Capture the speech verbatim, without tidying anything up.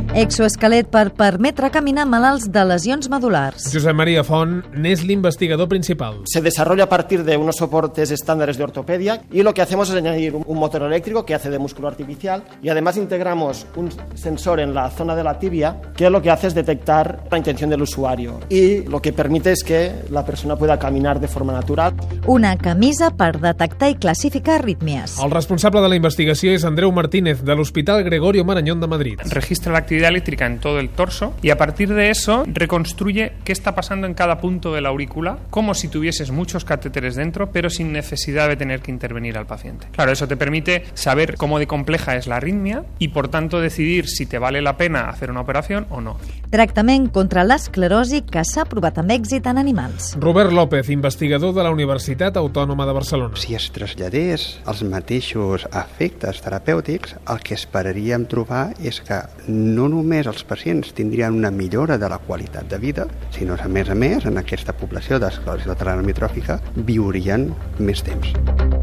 Exoesquelet per permetre caminar malalts de lesions medulars. Josep María Font n'és l'investigador principal. Se desarrolla a partir de unos soportes estándares de ortopedia y lo que hacemos es añadir un motor eléctrico que hace de músculo artificial y además integramos un sensor en la zona de la tibia que lo que hace es detectar la intención del usuario y lo que permite es que la persona pueda caminar de forma natural. Una camisa per detectar i classificar arrítmies. El responsable de la investigació és Andreu Martínez, de l'Hospital Gregorio Marañón de Madrid. Registra la actividad eléctrica en todo el torso y a partir de eso reconstruye qué está pasando en cada punto de la aurícula, como si tuvieses muchos catéteres dentro, pero sin necesidad de tener que intervenir al paciente. Claro, eso te permite saber cómo de compleja es la arritmia y por tanto decidir si te vale la pena hacer una operación o no. Tractament contra l'esclerosi que s'ha provat amb èxit en animals. Robert López, investigador de la Universitat Autònoma de Barcelona. Si es traslladés els mateixos efectes terapèutics, el que esperaríem trobar és que no només els pacients tindrien una millora de la qualitat de vida, sinó a més a més en aquesta població d'esclerosi lateral amitròfica viurien més temps.